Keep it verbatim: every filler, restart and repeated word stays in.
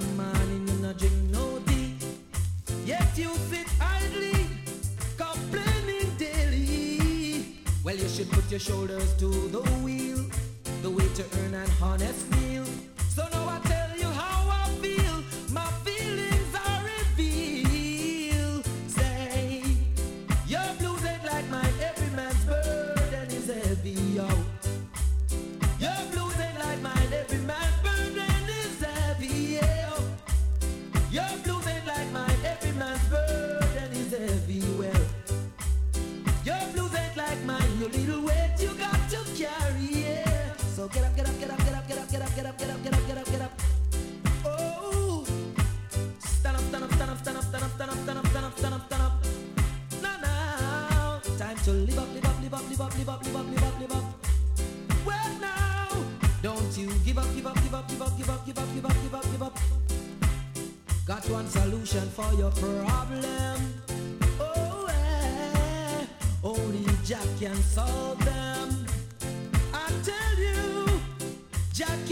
From morning you no drink no tea, yet you sit idly, complaining daily. Well, you should put your shoulders to the wheel, the way to earn an honest meal. So now I tell you how I feel, my feelings are revealed. Say, your blues ain't like mine, every man's burden is heavy out. Your blues ain't like mine, every man's burden is heavy out. Your blues ain't like mine, every man's burden is heavy. Well, your blues ain't like mine, your little weight you got to carry, yeah. So get up, get up, get up, get up, get up, get up, get up, get up, get up, get up, get up. Oh, stand up, stand up, stand up, stand up, stand up, stand up, stand up, stand up, stand up, stand up. Now, now, time to live up, live up, live up, live up, live up, live up, live up, live up. Well, now, don't you give up, give up, give up, give up, give up, give up, give up, give up, give up. Got one solution for your problem. Oh, eh, only Jack can solve them. I tell you, Jack